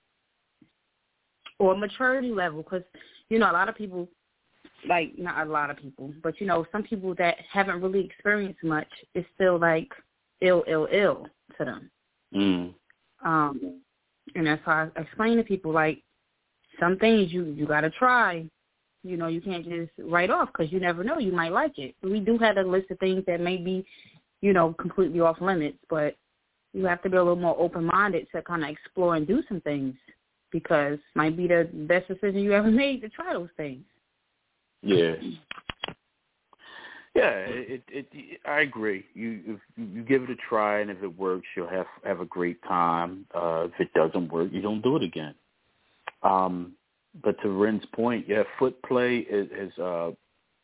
or maturity level, because, you know, a lot of people, like, not a lot of people, but, you know, some people that haven't really experienced much, it's still, like, ill, ill, ill to them. Mm. Um, and that's how I explain to people, like, some things you, you got to try. You know, you can't just write off because you never know. You might like it. We do have a list of things that may be, you know, completely off limits, but you have to be a little more open-minded to kind of explore and do some things, because it might be the best decision you ever made to try those things. Yeah. Yeah, it, it, it, I agree. You if you give it a try, and if it works, you'll have have a great time. Uh, if it doesn't work, you don't do it again. Um, but to Ren's point, yeah, foot play is, is uh,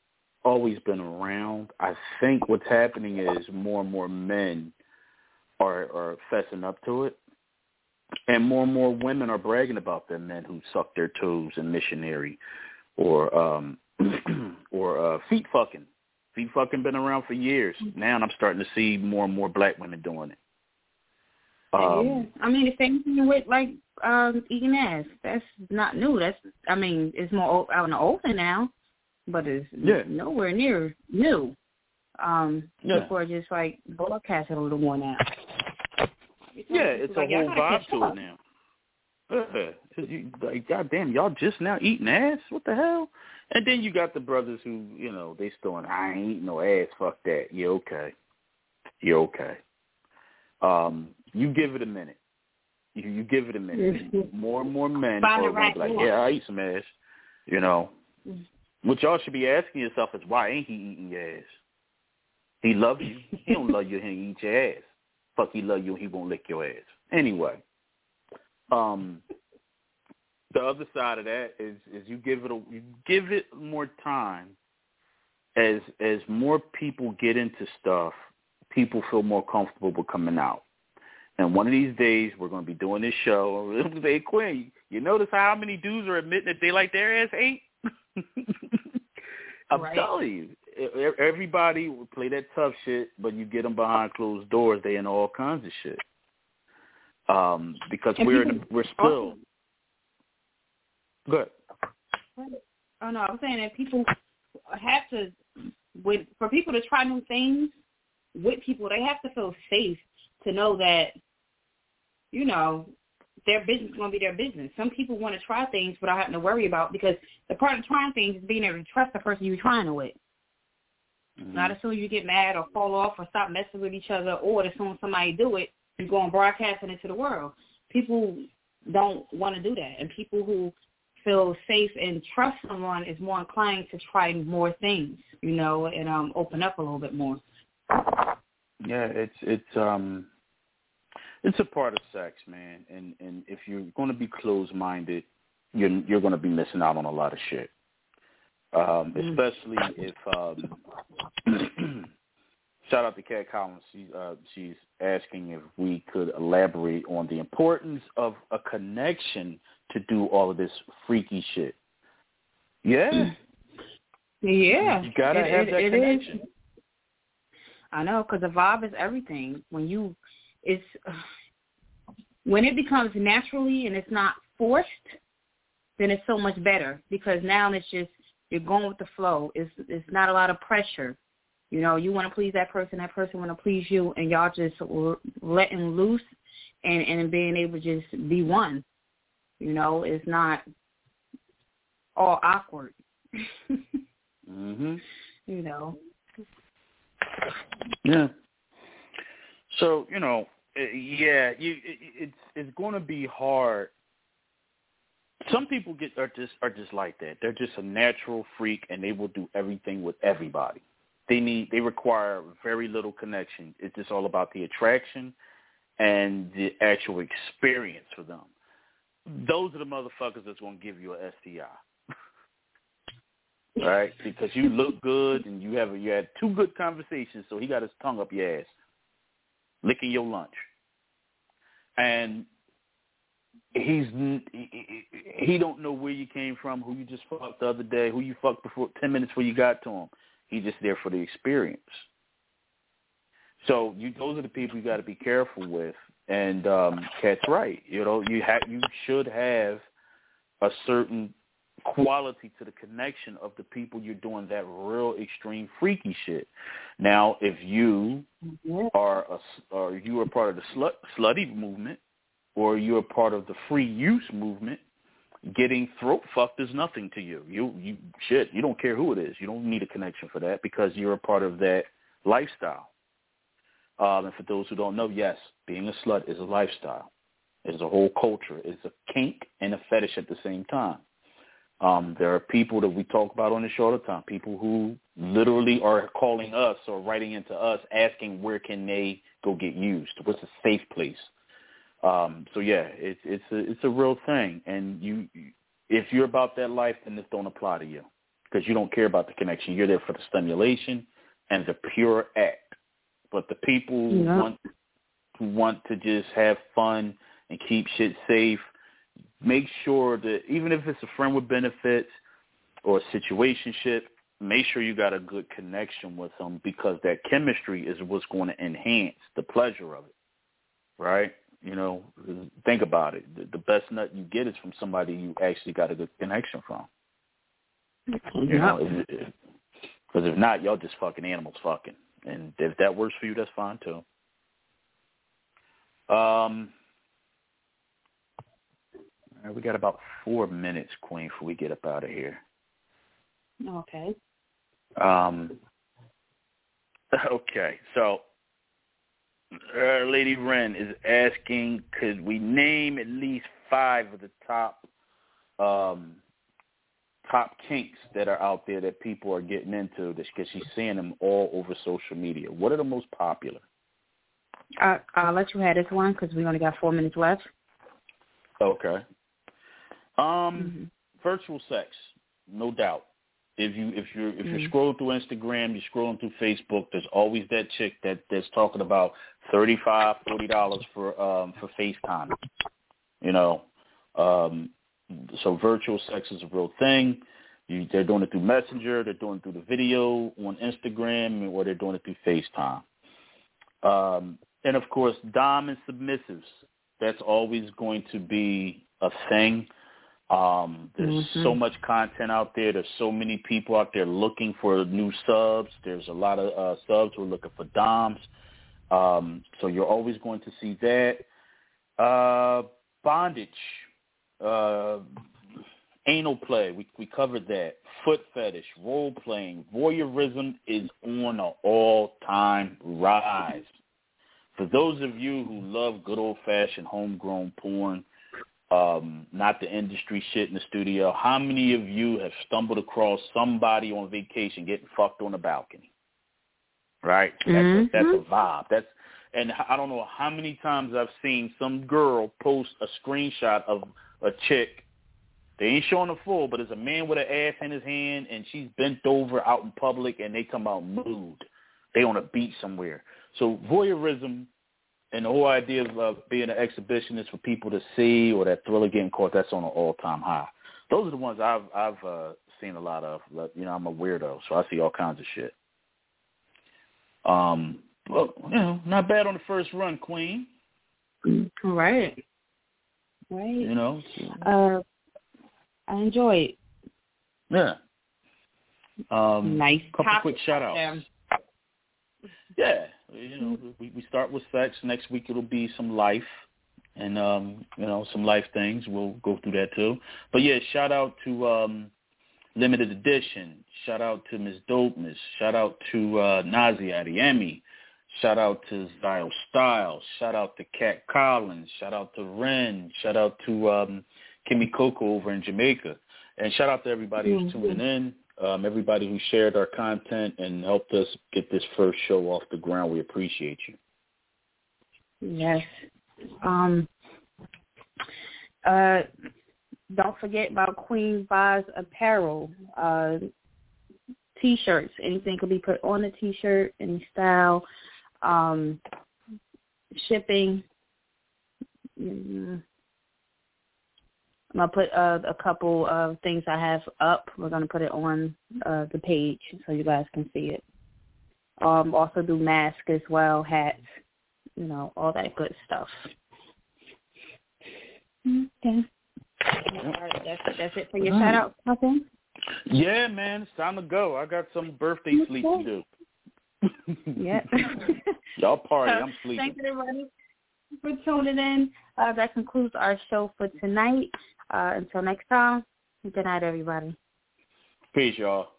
always been around. I think what's happening is more and more men are, are fessing up to it, and more and more women are bragging about their men who suck their toes in missionary or um, or uh, feet fucking. Feet fucking been around for years. Now I'm starting to see more and more black women doing it. Um, yeah, I mean the same thing with like um, eating ass. That's not new. That's I mean it's more out in the open now, but it's yeah. nowhere near new. Um, yeah. People are just like broadcasting a little more now. Yeah, it's a like, whole vibe to it now. Yeah. You, like, goddamn, y'all just now eating ass? What the hell? And then you got the brothers who, you know, they still in, I ain't eating no ass. Fuck that. You're okay. You're okay. Um, you give it a minute. You, you give it a minute. More and more men Find are right like, one. yeah, I eat some ass. You know, what y'all should be asking yourself is, why ain't he eating your ass? He loves you. He don't love you and he eat your ass. Fuck, he love you and he won't lick your ass. Anyway, um, the other side of that is is you give it a, you give it more time. As as more people get into stuff, people feel more comfortable with coming out. And one of these days, we're going to be doing this show. Hey, Quinn, you notice how many dudes are admitting that they like their ass ate? I'm right. telling you, everybody will play that tough shit, but you get them behind closed doors, they in all kinds of shit. Um, because and we're people, in a, we're still also, good. Oh no, I was saying that people have to, with for people to try new things with people, they have to feel safe to know that, you know, their business is going to be their business. Some people want to try things without having to worry about, because the part of trying things is being able to trust the person you're trying it with. Mm-hmm. Not as soon as you get mad or fall off or stop messing with each other, or as soon as somebody do it, you go and broadcast it into the world. People don't want to do that. And people who feel safe and trust someone is more inclined to try more things, you know, and um, open up a little bit more. Yeah, it's it's um it's a part of sex, man. And and if you're going to be closed-minded, you're you're going to be missing out on a lot of shit. Um, especially if um, shout out to Kat Collins. She, uh, she's asking if we could elaborate on the importance of a connection to do all of this freaky shit. Yeah. Yeah. You gotta it, have it, that it connection. Is. I know, because the vibe is everything. When you, it's, when it becomes naturally and it's not forced, then it's so much better, because now it's just, you're going with the flow. It's it's not a lot of pressure. You know, you want to please that person, that person want to please you, and y'all just letting loose and, and being able to just be one. You know, it's not all awkward. mm-hmm. You know. Yeah. So, you know, yeah, you, it, it's it's going to be hard. Some people get are just are just like that. They're just a natural freak, and they will do everything with everybody. They need they require very little connection. It's just all about the attraction and the actual experience for them. Those are the motherfuckers that's going to give you an S T I, right? Because you look good and you have you had two good conversations, so he got his tongue up your ass, licking your lunch, and he's he, he don't know where you came from, who you just fucked the other day, who you fucked before ten minutes before you got to him. He's just there for the experience. So you, those are the people you got to be careful with. And um, Kat's right. You know, you have you should have a certain quality to the connection of the people you're doing that real extreme freaky shit. Now, if you are a, or you are part of the slut, slutty movement, or you're part of the free use movement, getting throat fucked is nothing to you. You you shit. You don't care who it is. You don't need a connection for that because you're a part of that lifestyle. Um, and for those who don't know, yes, being a slut is a lifestyle. It's a whole culture. It's a kink and a fetish at the same time. Um, there are people that we talk about on the show all the time, people who literally are calling us or writing into us asking where can they go get used, what's a safe place. Um, so, yeah, it's it's a, it's a real thing. And you, if you're about that life, then this don't apply to you. because you don't care about the connection. You're there for the stimulation and the pure act. But the people who yeah. want who want to just have fun and keep shit safe, make sure that even if it's a friend with benefits or a situationship, make sure you got a good connection with them, because that chemistry is what's going to enhance the pleasure of it, right? You know, think about it. The, the best nut you get is from somebody you actually got a good connection from. Yeah. You know, because if, if not, y'all just fucking animals fucking. And if that works for you, that's fine too. Um, all right, we got about four minutes, Queen, before we get up out of here. Okay. Um. Okay, so uh, Lady Wren is asking, could we name at least five of the top um, top kinks that are out there that people are getting into? Because she's seeing them all over social media. What are the most popular? I, I'll let you have this one because we only got four minutes left. Okay. Um, mm-hmm. Virtual sex, no doubt. If you if you if mm-hmm. you're scrolling through Instagram, you're scrolling through Facebook, there's always that chick that that's talking about thirty-five dollars, forty dollars for um for FaceTime. You know, um, so virtual sex is a real thing. You, they're doing it through Messenger, they're doing it through the video on Instagram, or they're doing it through FaceTime. Um, and of course, dom and submissives. That's always going to be a thing. Um, there's mm-hmm. so much content out there. There's so many people out there looking for new subs. There's a lot of uh, subs who are looking for doms. Um, so you're always going to see that. Uh, bondage, uh, anal play, we, we covered that. Foot fetish, role playing, voyeurism is on an all-time rise. For those of you who love good old-fashioned homegrown porn, Um, not the industry shit in the studio, how many of you have stumbled across somebody on vacation getting fucked on the balcony? Right? Mm-hmm. That's, a, that's a vibe. That's, and I don't know how many times I've seen some girl post a screenshot of a chick. They ain't showing the full, but it's a man with an ass in his hand, and she's bent over out in public, and they come out nude. They on a beach somewhere. So voyeurism and the whole idea of uh, being an exhibitionist for people to see, or that thrill of getting caught, that's on an all-time high. Those are the ones I've I've uh, seen a lot of. You know, I'm a weirdo, so I see all kinds of shit. Um, well, you know, not bad on the first run, Queen. Right. Right. You know. Uh, I enjoy it. Yeah. Um, nice. Couple quick shout-outs. There. Yeah. You know, we, we start with sex. Next week it'll be some life and, um, you know, some life things. We'll go through that too. But, yeah, shout out to um, Limited Edition. Shout out to Miss Dopeness. Shout out to uh, Nazia Adiemi. Shout out to Zyle Styles. Shout out to Kat Collins. Shout out to Ren. Shout out to um, Kimmy Coco over in Jamaica. And shout out to everybody who's mm-hmm. tuning in. Um, everybody who shared our content and helped us get this first show off the ground. We appreciate you. Yes. Um, uh, don't forget about Queen Vaz Apparel. Uh, T-shirts. Anything could be put on a T-shirt, any style. Um, shipping. Mm-hmm. I'm going to put uh, a couple of things I have up. We're going to put it on uh, the page so you guys can see it. Um, also do masks as well, hats, you know, all that good stuff. Okay. All right, that's, that's it for your right. shout-out, nothing? Yeah, man, it's time to go. I got some birthday okay. sleep to do. Yeah. Y'all party. So, I'm sleeping. Thank you, everybody, for tuning in. Uh, that concludes our show for tonight. Uh, until next time, good night, everybody. Peace, y'all.